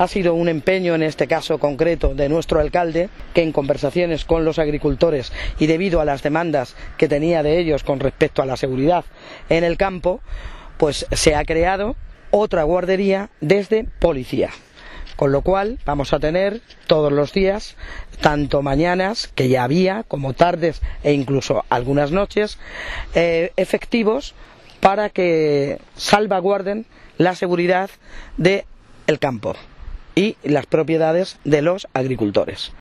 Ha sido un empeño en este caso concreto de nuestro alcalde, que en conversaciones con los agricultores y debido a las demandas que tenía de ellos con respecto a la seguridad en el campo, pues se ha creado otra guardería desde policía. Con lo cual vamos a tener todos los días, tanto mañanas, que ya había, como tardes e incluso algunas noches, efectivos para que salvaguarden la seguridad del campo y las propiedades de los agricultores.